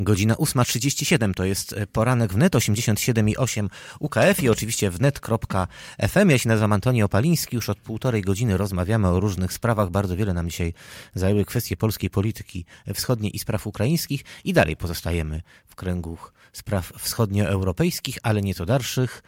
Godzina 8:37 to jest poranek wnet 87,8 UKF i oczywiście wnet.fm. Ja się nazywam Antoni Opaliński. Już od 1,5 godziny rozmawiamy o różnych sprawach. Bardzo wiele nam dzisiaj zajęły kwestie polskiej polityki wschodniej i spraw ukraińskich. I dalej pozostajemy w kręgu spraw wschodnioeuropejskich, ale nieco dalszych.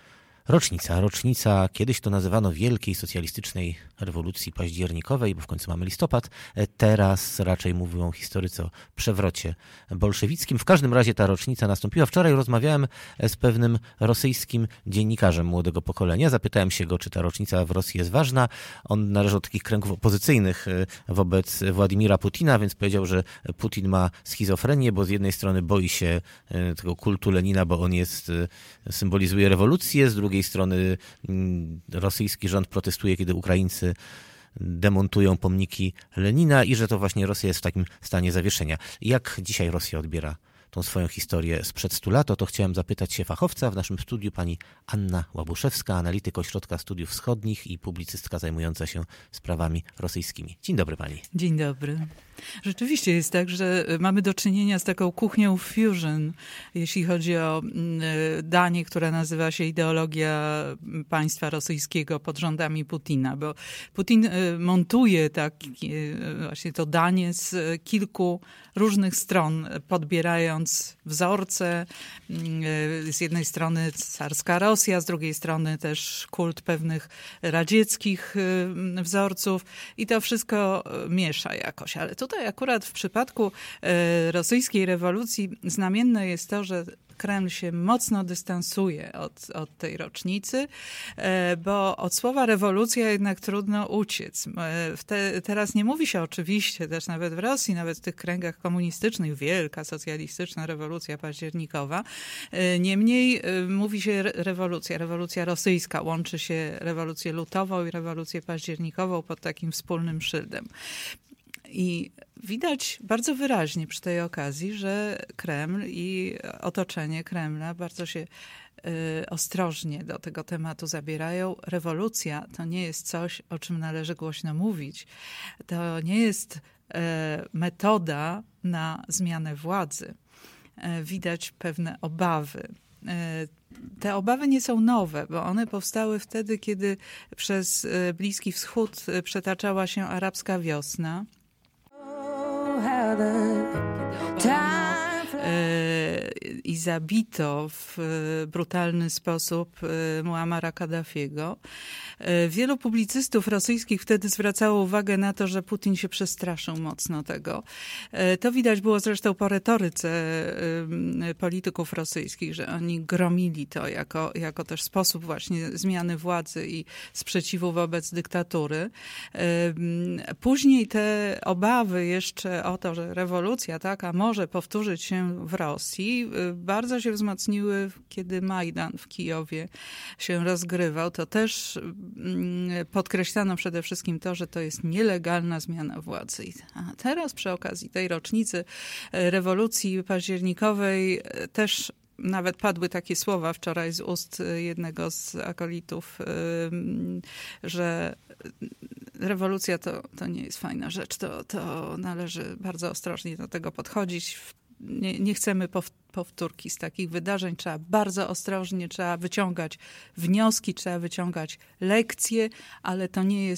Rocznica, kiedyś to nazywano Wielkiej Socjalistycznej Rewolucji Październikowej, bo w końcu mamy listopad. Teraz raczej mówią historycy o przewrocie bolszewickim. W każdym razie ta rocznica nastąpiła. Wczoraj rozmawiałem z pewnym rosyjskim dziennikarzem młodego pokolenia. Zapytałem się go, czy ta rocznica w Rosji jest ważna. On należy do takich kręgów opozycyjnych wobec Władimira Putina, więc powiedział, że Putin ma schizofrenię, bo z jednej strony boi się tego kultu Lenina, bo on symbolizuje rewolucję, z drugiej strony rosyjski rząd protestuje, kiedy Ukraińcy demontują pomniki Lenina i że to właśnie Rosja jest w takim stanie zawieszenia. Jak dzisiaj Rosja odbiera tą swoją historię sprzed 100 lat? To chciałem zapytać się fachowca w naszym studiu, pani Anna Łabuszewska, analityk Ośrodka Studiów Wschodnich i publicystka zajmująca się sprawami rosyjskimi. Dzień dobry pani. Dzień dobry. Rzeczywiście jest tak, że mamy do czynienia z taką kuchnią fusion, jeśli chodzi o danie, które nazywa się ideologia państwa rosyjskiego pod rządami Putina, bo Putin montuje właśnie to danie z kilku różnych stron, podbierając wzorce. Z jednej strony carska Rosja, z drugiej strony też kult pewnych radzieckich wzorców i to wszystko miesza jakoś. Ale tutaj akurat w przypadku rosyjskiej rewolucji znamienne jest to, że Kreml się mocno dystansuje od tej rocznicy, bo od słowa rewolucja jednak trudno uciec. Teraz nie mówi się oczywiście, też nawet w Rosji, nawet w tych kręgach komunistycznych, wielka socjalistyczna rewolucja październikowa. Niemniej mówi się rewolucja rosyjska. Łączy się rewolucję lutową i rewolucję październikową pod takim wspólnym szyldem. I widać bardzo wyraźnie przy tej okazji, że Kreml i otoczenie Kremla bardzo się ostrożnie do tego tematu zabierają. Rewolucja to nie jest coś, o czym należy głośno mówić. To nie jest metoda na zmianę władzy. Widać pewne obawy. Te obawy nie są nowe, bo one powstały wtedy, kiedy przez Bliski Wschód przetaczała się arabska wiosna. I zabito w brutalny sposób Muammara Kaddafiego. Wielu publicystów rosyjskich wtedy zwracało uwagę na to, że Putin się przestraszył mocno tego. To widać było zresztą po retoryce polityków rosyjskich, że oni gromili to jako też sposób właśnie zmiany władzy i sprzeciwu wobec dyktatury. Później te obawy jeszcze o to, że rewolucja taka może powtórzyć się w Rosji, bardzo się wzmocniły, kiedy Majdan w Kijowie się rozgrywał. To też podkreślano przede wszystkim to, że to jest nielegalna zmiana władzy. A teraz przy okazji tej rocznicy rewolucji październikowej też nawet padły takie słowa wczoraj z ust jednego z akolitów, że rewolucja to nie jest fajna rzecz, to należy bardzo ostrożnie do tego podchodzić. Nie chcemy powtórki z takich wydarzeń. Trzeba bardzo ostrożnie, trzeba wyciągać wnioski, trzeba wyciągać lekcje, ale to nie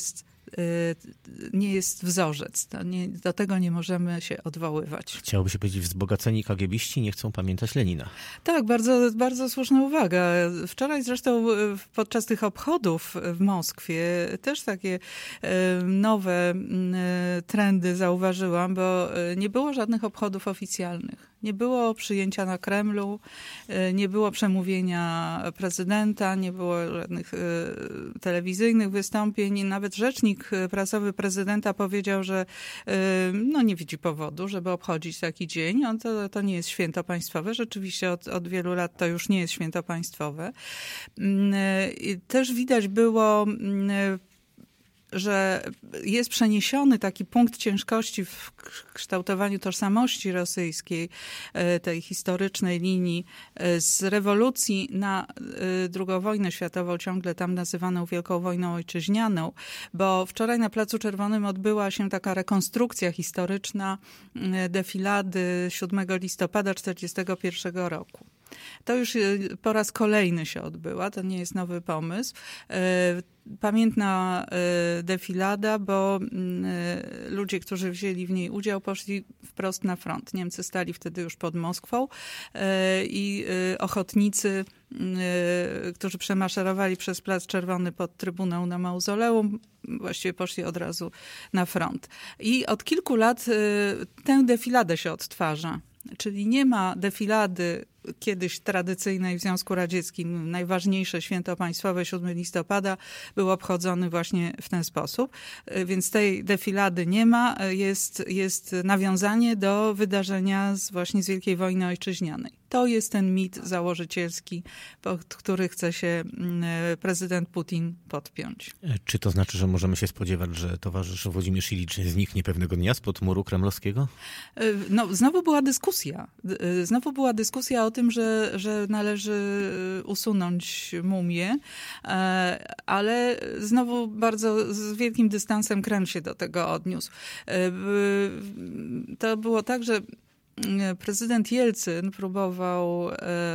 jest wzorzec. Do tego nie możemy się odwoływać. Chciałoby się powiedzieć, wzbogaceni kagiebiści nie chcą pamiętać Lenina. Tak, bardzo, bardzo słuszna uwaga. Wczoraj zresztą podczas tych obchodów w Moskwie też takie nowe trendy zauważyłam, bo nie było żadnych obchodów oficjalnych. Nie było przyjęcia na Kremlu, nie było przemówienia prezydenta, nie było żadnych telewizyjnych wystąpień. Nawet rzecznik prasowy prezydenta powiedział, że nie widzi powodu, żeby obchodzić taki dzień. To nie jest święto państwowe. Rzeczywiście od wielu lat to już nie jest święto państwowe. Też widać było że jest przeniesiony taki punkt ciężkości w kształtowaniu tożsamości rosyjskiej, tej historycznej linii z rewolucji na II wojnę światową, ciągle tam nazywaną Wielką Wojną Ojczyźnianą, bo wczoraj na Placu Czerwonym odbyła się taka rekonstrukcja historyczna defilady 7 listopada 1941 roku. To już po raz kolejny się odbyła, to nie jest nowy pomysł. Pamiętna defilada, bo ludzie, którzy wzięli w niej udział, poszli wprost na front. Niemcy stali wtedy już pod Moskwą i ochotnicy, którzy przemaszerowali przez Plac Czerwony pod Trybunał na Mauzoleum, właściwie poszli od razu na front. I od kilku lat tę defiladę się odtwarza. Czyli nie ma defilady kiedyś tradycyjnej w Związku Radzieckim. Najważniejsze święto państwowe 7 listopada był obchodzony właśnie w ten sposób. Więc tej defilady nie ma. Jest nawiązanie do wydarzenia właśnie z Wielkiej Wojny Ojczyźnianej. To jest ten mit założycielski, pod który chce się prezydent Putin podpiąć. Czy to znaczy, że możemy się spodziewać, że towarzysz Włodzimierz Ilicz zniknie pewnego dnia spod muru kremlowskiego? No, znowu była dyskusja o tym, że należy usunąć mumię, ale znowu bardzo z wielkim dystansem Kreml się do tego odniósł. To było tak, że prezydent Jelcyn próbował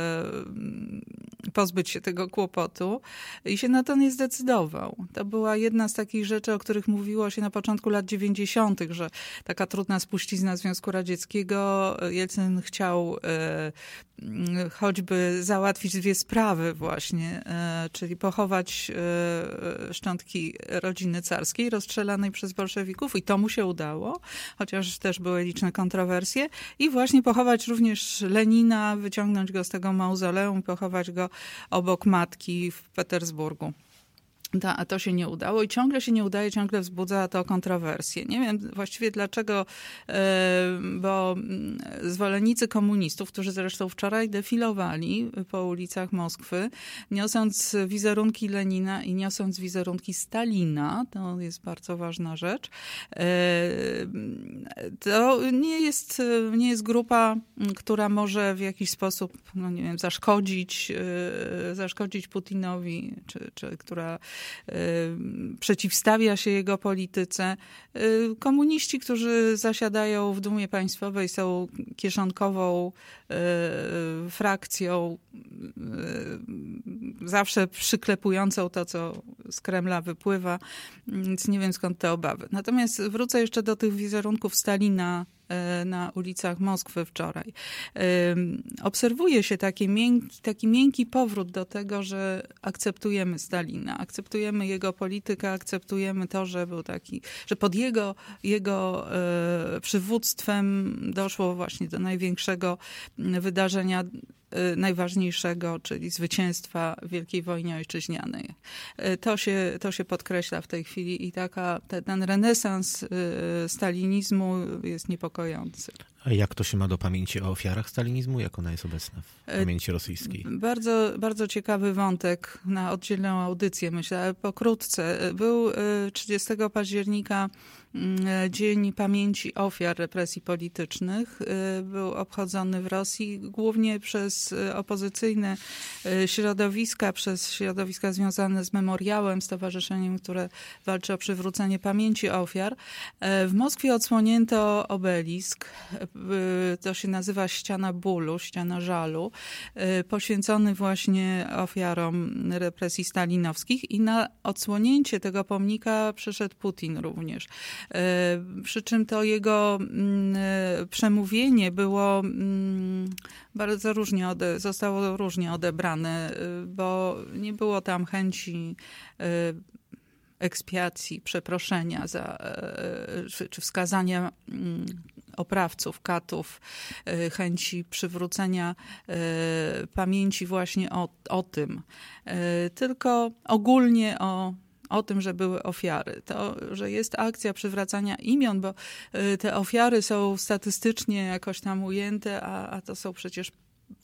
pozbyć się tego kłopotu i się na to nie zdecydował. To była jedna z takich rzeczy, o których mówiło się na początku lat 90., że taka trudna spuścizna Związku Radzieckiego. Jelcyn chciał choćby załatwić dwie sprawy właśnie, czyli pochować szczątki rodziny carskiej rozstrzelanej przez bolszewików i to mu się udało, chociaż też były liczne kontrowersje, i właśnie pochować również Lenina, wyciągnąć go z tego mauzoleum, pochować go obok matki w Petersburgu. A to się nie udało i ciągle się nie udaje, ciągle wzbudza to kontrowersje. Nie wiem właściwie dlaczego, bo zwolennicy komunistów, którzy zresztą wczoraj defilowali po ulicach Moskwy, niosąc wizerunki Lenina i niosąc wizerunki Stalina, to jest bardzo ważna rzecz, to nie jest grupa, która może w jakiś sposób, no nie wiem, zaszkodzić Putinowi, czy która przeciwstawia się jego polityce. Komuniści, którzy zasiadają w Dumie Państwowej, są kieszonkową frakcją, zawsze przyklepującą to, co z Kremla wypływa, więc nie wiem skąd te obawy. Natomiast wrócę jeszcze do tych wizerunków Stalina na ulicach Moskwy wczoraj. Obserwuje się taki miękki powrót do tego, że akceptujemy Stalina, akceptujemy jego politykę, akceptujemy to, że był taki, że pod jego przywództwem doszło właśnie do największego wydarzenia, najważniejszego, czyli zwycięstwa w Wielkiej Wojnie Ojczyźnianej. To się podkreśla w tej chwili i ten renesans stalinizmu jest niepokojący. A jak to się ma do pamięci o ofiarach stalinizmu? Jak ona jest obecna w pamięci rosyjskiej? Bardzo, bardzo ciekawy wątek na oddzielną audycję, myślę, ale pokrótce. Był 30 października Dzień Pamięci Ofiar Represji Politycznych. Był obchodzony w Rosji głównie przez opozycyjne środowiska, przez środowiska związane z Memoriałem, stowarzyszeniem, które walczy o przywrócenie pamięci ofiar. W Moskwie odsłonięto obelisk. To się nazywa Ściana Bólu, Ściana Żalu, poświęcony właśnie ofiarom represji stalinowskich i na odsłonięcie tego pomnika przyszedł Putin również. Przy czym to jego przemówienie było bardzo różnie, zostało różnie odebrane, bo nie było tam chęci ekspiacji, przeproszenia czy wskazania oprawców, katów, chęci przywrócenia pamięci właśnie o tym. Tylko ogólnie o tym, że były ofiary. To, że jest akcja przywracania imion, bo te ofiary są statystycznie jakoś tam ujęte, a to są przecież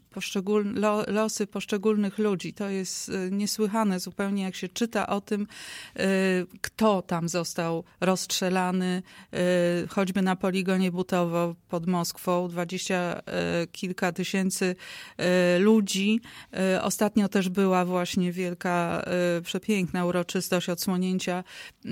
losy poszczególnych ludzi. To jest niesłychane zupełnie, jak się czyta o tym, kto tam został rozstrzelany, choćby na poligonie Butowo pod Moskwą, 20 kilka tysięcy ludzi. Ostatnio też była właśnie wielka, przepiękna uroczystość odsłonięcia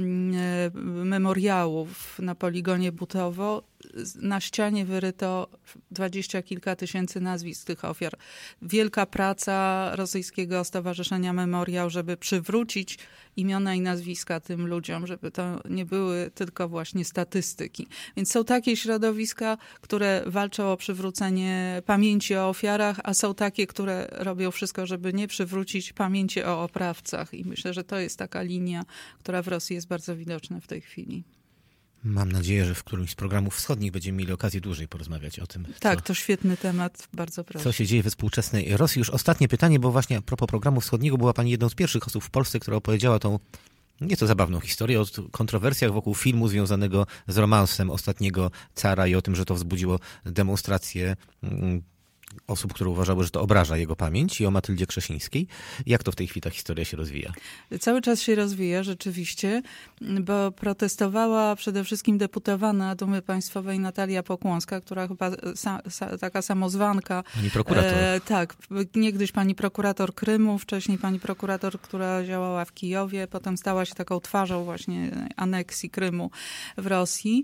memoriałów na poligonie Butowo. Na ścianie wyryto 20 kilka tysięcy nazwisk tych ofiar. Wielka praca Rosyjskiego Stowarzyszenia Memoriał, żeby przywrócić imiona i nazwiska tym ludziom, żeby to nie były tylko właśnie statystyki. Więc są takie środowiska, które walczą o przywrócenie pamięci o ofiarach, a są takie, które robią wszystko, żeby nie przywrócić pamięci o oprawcach. I myślę, że to jest taka linia, która w Rosji jest bardzo widoczna w tej chwili. Mam nadzieję, że w którymś z programów wschodnich będziemy mieli okazję dłużej porozmawiać o tym. Tak, to świetny temat, bardzo proszę. Co się dzieje we współczesnej Rosji. Już ostatnie pytanie, bo właśnie a propos programu wschodniego była pani jedną z pierwszych osób w Polsce, która opowiedziała tą nieco zabawną historię o kontrowersjach wokół filmu związanego z romansem ostatniego cara i o tym, że to wzbudziło demonstracje osób, które uważały, że to obraża jego pamięć, i o Matyldzie Krzesińskiej. Jak to w tej chwili ta historia się rozwija? Cały czas się rozwija rzeczywiście, bo protestowała przede wszystkim deputowana Dumy Państwowej Natalia Pokłonska, która chyba taka samozwanka. Pani prokurator. Tak, niegdyś pani prokurator Krymu, wcześniej pani prokurator, która działała w Kijowie, potem stała się taką twarzą właśnie aneksji Krymu w Rosji.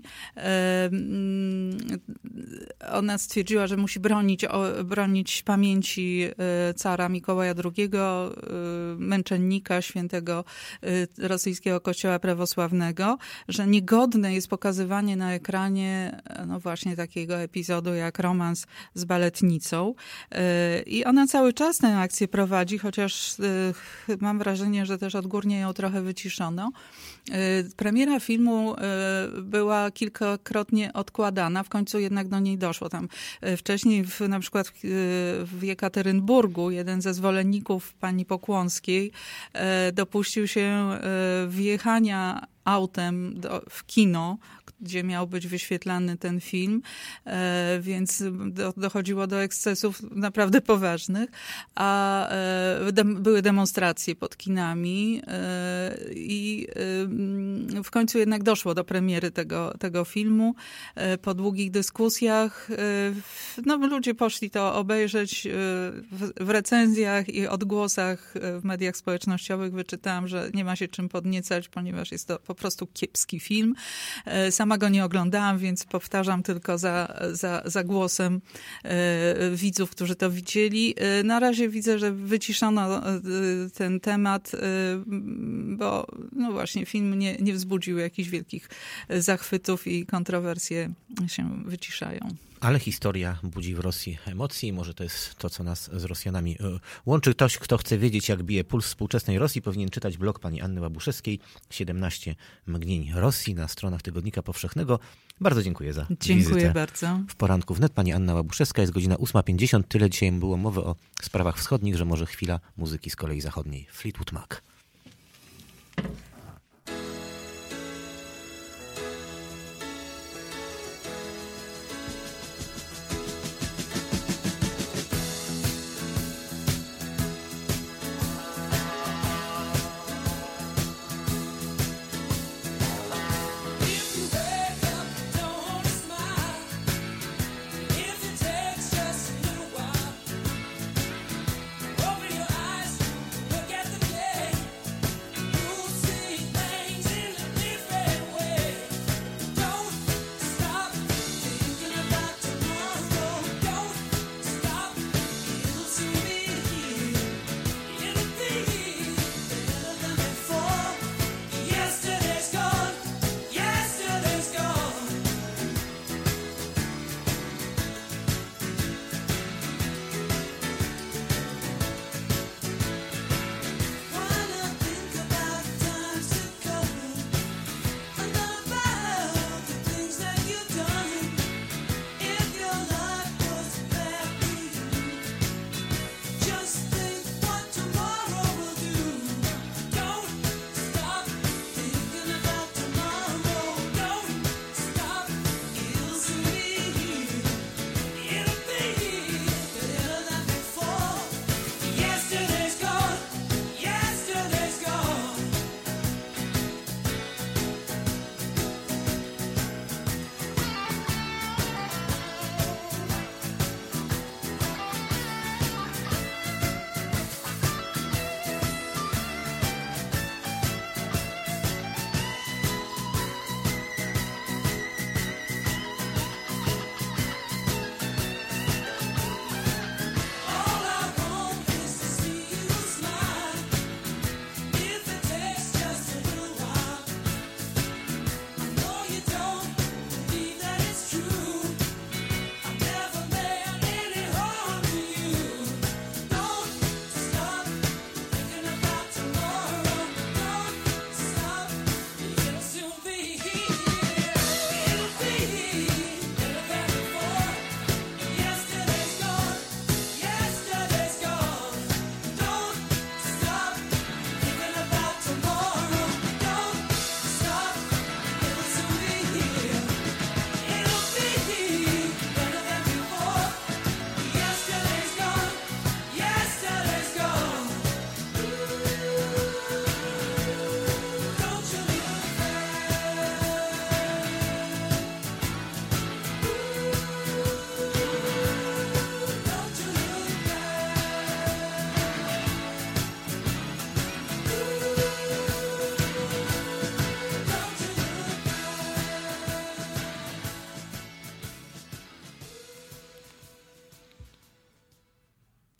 Ona stwierdziła, że musi bronić pamięci cara Mikołaja II, męczennika, świętego rosyjskiego kościoła prawosławnego, że niegodne jest pokazywanie na ekranie no właśnie takiego epizodu jak romans z baletnicą. I ona cały czas tę akcję prowadzi, chociaż mam wrażenie, że też odgórnie ją trochę wyciszono. Premiera filmu była kilkakrotnie odkładana, w końcu jednak do niej doszło. Tam wcześniej na przykład w Jekaterynburgu jeden ze zwolenników pani Pokłonskiej dopuścił się wjechania autem w kino, gdzie miał być wyświetlany ten film, więc dochodziło do ekscesów naprawdę poważnych, a były demonstracje pod kinami i w końcu jednak doszło do premiery tego filmu. Po długich dyskusjach no, ludzie poszli to obejrzeć. W recenzjach i odgłosach w mediach społecznościowych wyczytałam, że nie ma się czym podniecać, ponieważ jest to po prostu kiepski film. Sama go nie oglądałam, więc powtarzam tylko za głosem widzów, którzy to widzieli. Na razie widzę, że wyciszono ten temat, bo no właśnie film nie wzbudził jakichś wielkich zachwytów i kontrowersje się wyciszają. Ale historia budzi w Rosji emocje i może to jest to, co nas z Rosjanami łączy. Ktoś, kto chce wiedzieć, jak bije puls współczesnej Rosji, powinien czytać blog pani Anny Łabuszewskiej 17 mgnień Rosji na stronach Tygodnika Powszechnego. Bardzo dziękuję za wizytę bardzo. W poranku wnet. Pani Anna Łabuszewska, jest godzina 8:50. Tyle dzisiaj było mowy o sprawach wschodnich, że może chwila muzyki z kolei zachodniej. Fleetwood Mac. Open your eyes, look at the day.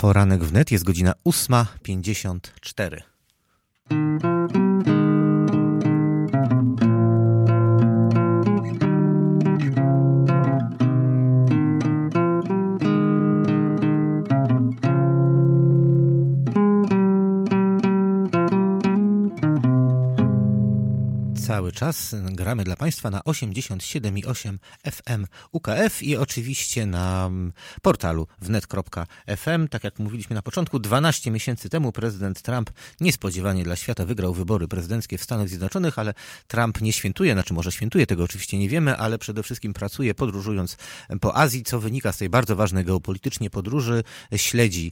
Poranek wnet, jest godzina 8:54. Cały czas gramy dla Państwa na 87,8 FM UKF i oczywiście na portalu wnet.fm. Tak jak mówiliśmy na początku, 12 miesięcy temu prezydent Trump niespodziewanie dla świata wygrał wybory prezydenckie w Stanach Zjednoczonych, ale Trump nie świętuje, znaczy może świętuje, tego oczywiście nie wiemy, ale przede wszystkim pracuje, podróżując po Azji, co wynika z tej bardzo ważnej geopolitycznie podróży. Śledzi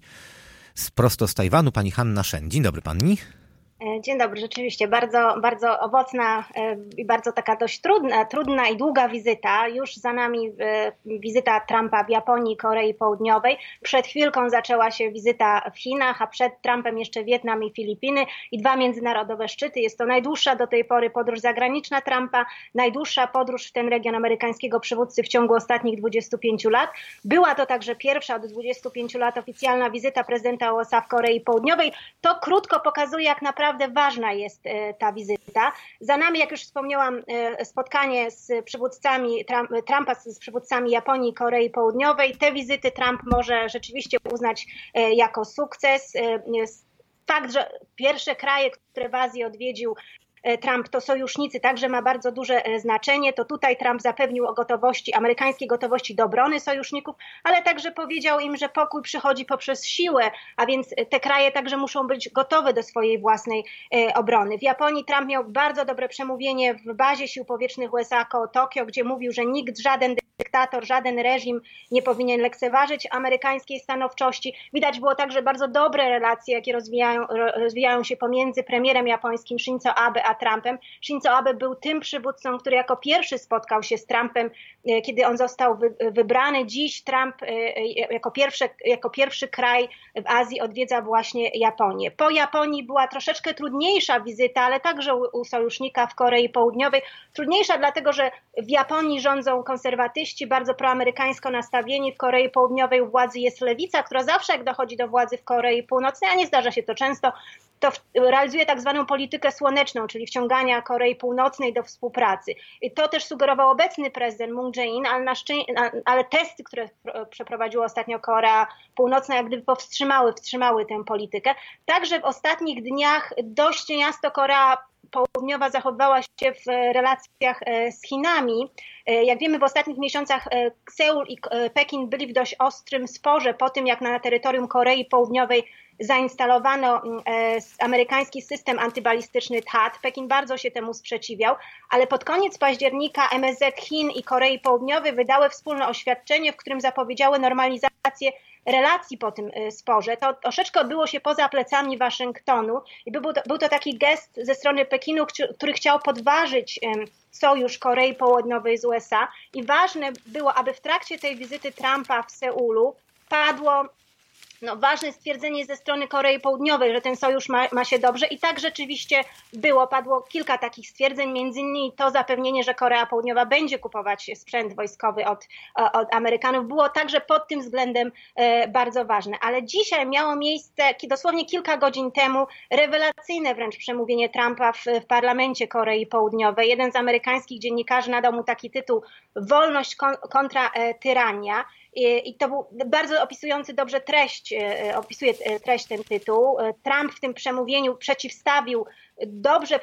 prosto z Tajwanu pani Hanna Shen. Dzień dobry pani. Dzień dobry, rzeczywiście bardzo, bardzo owocna i bardzo taka dość trudna i długa wizyta. Już za nami wizyta Trumpa w Japonii, Korei Południowej. Przed chwilką zaczęła się wizyta w Chinach, a przed Trumpem jeszcze Wietnam i Filipiny i 2 międzynarodowe szczyty. Jest to najdłuższa do tej pory podróż zagraniczna Trumpa, najdłuższa podróż w ten region amerykańskiego przywódcy w ciągu ostatnich 25 lat. Była to także pierwsza od 25 lat oficjalna wizyta prezydenta USA w Korei Południowej. To krótko pokazuje, jak naprawdę ważna jest ta wizyta. Za nami, jak już wspomniałam, spotkanie z przywódcami Trumpa z przywódcami Japonii i Korei Południowej. Te wizyty Trump może rzeczywiście uznać jako sukces. Fakt, że pierwsze kraje, które w Azji odwiedził Trump, to sojusznicy, także ma bardzo duże znaczenie. To tutaj Trump zapewnił o gotowości, amerykańskiej gotowości do obrony sojuszników, ale także powiedział im, że pokój przychodzi poprzez siłę, a więc te kraje także muszą być gotowe do swojej własnej obrony. W Japonii Trump miał bardzo dobre przemówienie w bazie sił powietrznych USA koło Tokio, gdzie mówił, że nikt, żaden dyktator, żaden reżim nie powinien lekceważyć amerykańskiej stanowczości. Widać było także bardzo dobre relacje, jakie rozwijają się pomiędzy premierem japońskim Shinzo Abe a Trumpem. Shinzo Abe był tym przywódcą, który jako pierwszy spotkał się z Trumpem, kiedy on został wybrany. Dziś Trump jako pierwszy kraj w Azji odwiedza właśnie Japonię. Po Japonii była troszeczkę trudniejsza wizyta, ale także u sojusznika w Korei Południowej. Trudniejsza dlatego, że w Japonii rządzą konserwatyści, bardzo proamerykańsko nastawieni. W Korei Południowej u władzy jest lewica, która zawsze jak dochodzi do władzy w Korei Północnej, a nie zdarza się to często, to realizuje tak zwaną politykę słoneczną, czyli wciągania Korei Północnej do współpracy. I to też sugerował obecny prezydent Moon Jae-in, ale testy, które przeprowadziła ostatnio Korea Północna, jak gdyby wstrzymały tę politykę. Także w ostatnich dniach dość często Korea Południowa zachowywała się w relacjach z Chinami. Jak wiemy, w ostatnich miesiącach Seul i Pekin byli w dość ostrym sporze po tym, jak na terytorium Korei Południowej zainstalowano amerykański system antybalistyczny THAAD. Pekin bardzo się temu sprzeciwiał, ale pod koniec października MSZ Chin i Korei Południowej wydały wspólne oświadczenie, w którym zapowiedziały normalizację relacji po tym sporze. To troszeczkę odbyło się poza plecami Waszyngtonu i był to taki gest ze strony Pekinu, który chciał podważyć sojusz Korei Południowej z USA i ważne było, aby w trakcie tej wizyty Trumpa w Seulu padło ważne stwierdzenie ze strony Korei Południowej, że ten sojusz ma się dobrze i tak rzeczywiście było. Padło kilka takich stwierdzeń, między innymi to zapewnienie, że Korea Południowa będzie kupować sprzęt wojskowy od Amerykanów. Było także pod tym względem bardzo ważne. Ale dzisiaj miało miejsce, dosłownie kilka godzin temu, rewelacyjne wręcz przemówienie Trumpa w parlamencie Korei Południowej. Jeden z amerykańskich dziennikarzy nadał mu taki tytuł "Wolność kontra tyrania". I to był bardzo opisujący dobrze opisuje treść ten tytuł. Trump w tym przemówieniu przeciwstawił dobrze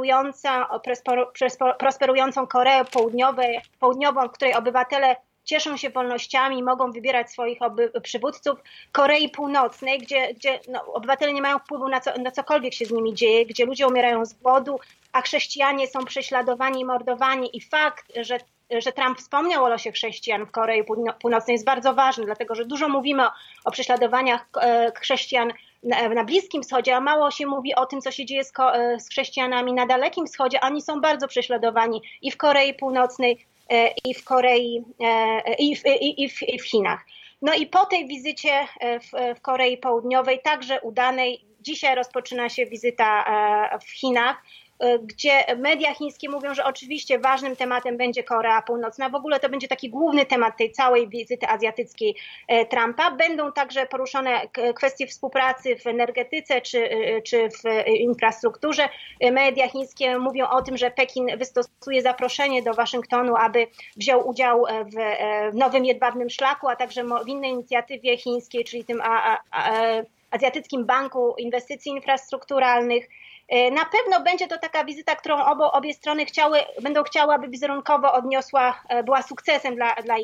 prosperującą Koreę Południową, w której obywatele cieszą się wolnościami, mogą wybierać swoich przywódców, Korei Północnej, gdzie obywatele nie mają wpływu na cokolwiek się z nimi dzieje, gdzie ludzie umierają z głodu, a chrześcijanie są prześladowani i mordowani. I fakt, że Trump wspomniał o losie chrześcijan w Korei Północnej jest bardzo ważny, dlatego że dużo mówimy o prześladowaniach chrześcijan na Bliskim Wschodzie, a mało się mówi o tym, co się dzieje z chrześcijanami na Dalekim Wschodzie. Oni są bardzo prześladowani i w Korei Północnej, i w Korei, i w Chinach. No i po tej wizycie w Korei Południowej, także udanej, dzisiaj rozpoczyna się wizyta w Chinach. gdzie media chińskie mówią, że oczywiście ważnym tematem będzie Korea Północna. W ogóle to będzie taki główny temat tej całej wizyty azjatyckiej Trumpa. Będą także poruszone kwestie współpracy w energetyce czy w infrastrukturze. Media chińskie mówią o tym, że Pekin wystosuje zaproszenie do Waszyngtonu, aby wziął udział w nowym jedwabnym szlaku, a także w innej inicjatywie chińskiej, czyli tym Azjatyckim Banku Inwestycji Infrastrukturalnych. Na pewno będzie to taka wizyta, którą obie strony będą chciały, aby wizerunkowo była sukcesem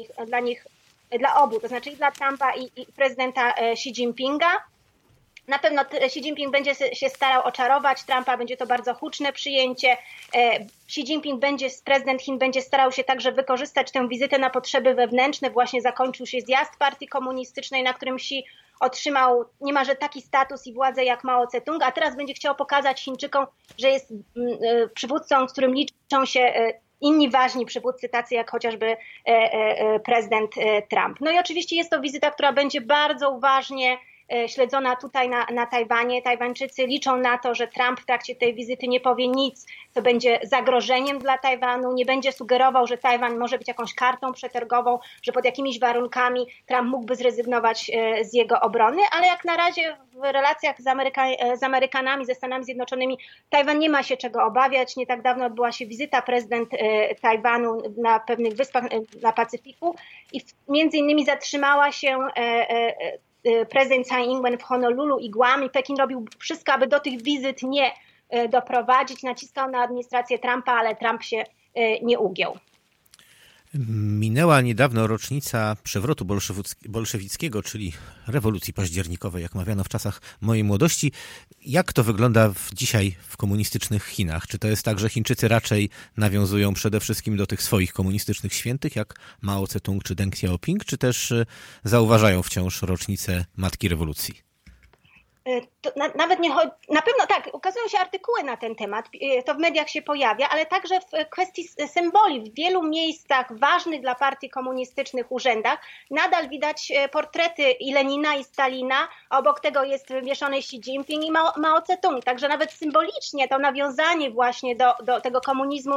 dla obu, to znaczy i dla Trumpa i prezydenta Xi Jinpinga. Na pewno Xi Jinping będzie się starał oczarować Trumpa, będzie to bardzo huczne przyjęcie. Xi Jinping, prezydent Chin, będzie starał się także wykorzystać tę wizytę na potrzeby wewnętrzne. Właśnie zakończył się zjazd partii komunistycznej, na którym Xi otrzymał niemalże taki status i władzę jak Mao Tse-tung, a teraz będzie chciał pokazać Chińczykom, że jest przywódcą, z którym liczą się inni ważni przywódcy, tacy jak chociażby prezydent Trump. No i oczywiście jest to wizyta, która będzie bardzo uważnie śledzona tutaj na Tajwanie. Tajwańczycy liczą na to, że Trump w trakcie tej wizyty nie powie nic, co będzie zagrożeniem dla Tajwanu, nie będzie sugerował, że Tajwan może być jakąś kartą przetargową, że pod jakimiś warunkami Trump mógłby zrezygnować z jego obrony, ale jak na razie w relacjach z Amerykanami, ze Stanami Zjednoczonymi, Tajwan nie ma się czego obawiać. Nie tak dawno odbyła się wizyta prezydent Tajwanu na pewnych wyspach na Pacyfiku i między innymi zatrzymała się prezydent Tsai Ing-wen w Honolulu i Guam i Pekin robił wszystko, aby do tych wizyt nie doprowadzić. Naciskał na administrację Trumpa, ale Trump się nie ugiął. Minęła niedawno rocznica przewrotu bolszewickiego, czyli rewolucji październikowej, jak mawiano w czasach mojej młodości. Jak to wygląda dzisiaj w komunistycznych Chinach? Czy to jest tak, że Chińczycy raczej nawiązują przede wszystkim do tych swoich komunistycznych świętych, jak Mao Tse-tung czy Deng Xiaoping, czy też zauważają wciąż rocznicę Matki Rewolucji? Nawet nie chodzi, na pewno tak, ukazują się artykuły na ten temat, to w mediach się pojawia, ale także w kwestii symboli. W wielu miejscach ważnych dla partii komunistycznych urzędach nadal widać portrety i Lenina, i Stalina, a obok tego jest wywieszony Xi Jinping i Mao Tse-tung. Także nawet symbolicznie to nawiązanie właśnie do tego komunizmu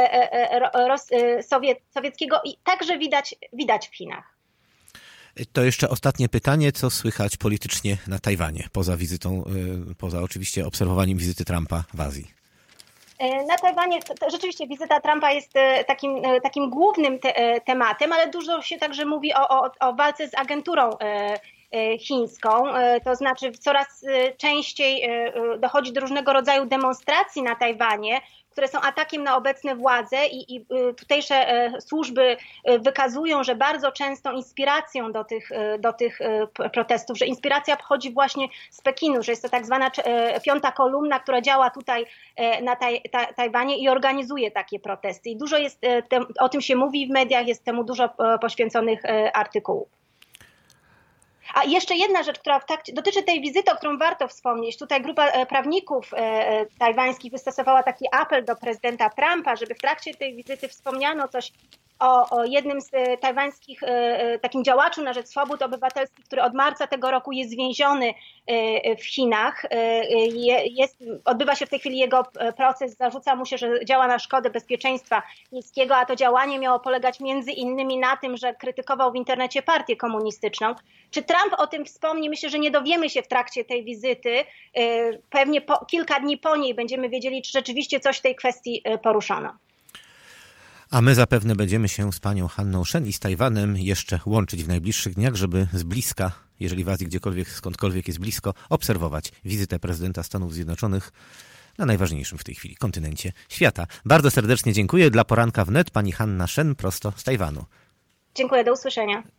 sowieckiego i także widać w Chinach. To jeszcze ostatnie pytanie. Co słychać politycznie na Tajwanie, poza wizytą, poza oczywiście obserwowaniem wizyty Trumpa w Azji? Na Tajwanie rzeczywiście wizyta Trumpa jest takim głównym tematem, ale dużo się także mówi o walce z agenturą chińską. To znaczy coraz częściej dochodzi do różnego rodzaju demonstracji na Tajwanie, które są atakiem na obecne władze i tutejsze służby wykazują, że bardzo często inspiracją do tych protestów, że inspiracja pochodzi właśnie z Pekinu, że jest to tak zwana piąta kolumna, która działa tutaj na Tajwanie i organizuje takie protesty. I dużo jest, o tym się mówi w mediach, jest temu dużo poświęconych artykułów. A jeszcze jedna rzecz, która dotyczy tej wizyty, o którą warto wspomnieć. Tutaj grupa prawników tajwańskich wystosowała taki apel do prezydenta Trumpa, żeby w trakcie tej wizyty wspomniano coś o jednym z tajwańskich takim działaczu na rzecz swobód obywatelskich, który od marca tego roku jest więziony w Chinach. Odbywa się w tej chwili jego proces, zarzuca mu się, że działa na szkodę bezpieczeństwa chińskiego, a to działanie miało polegać między innymi na tym, że krytykował w internecie partię komunistyczną. Czy Trump o tym wspomni? Myślę, że nie dowiemy się w trakcie tej wizyty. Pewnie kilka dni po niej będziemy wiedzieli, czy rzeczywiście coś w tej kwestii poruszono. A my zapewne będziemy się z panią Hanną Shen i z Tajwanem jeszcze łączyć w najbliższych dniach, żeby z bliska, jeżeli w Azji gdziekolwiek, skądkolwiek jest blisko, obserwować wizytę prezydenta Stanów Zjednoczonych na najważniejszym w tej chwili kontynencie świata. Bardzo serdecznie dziękuję. Dla Poranka Wnet pani Hanna Shen prosto z Tajwanu. Dziękuję, do usłyszenia.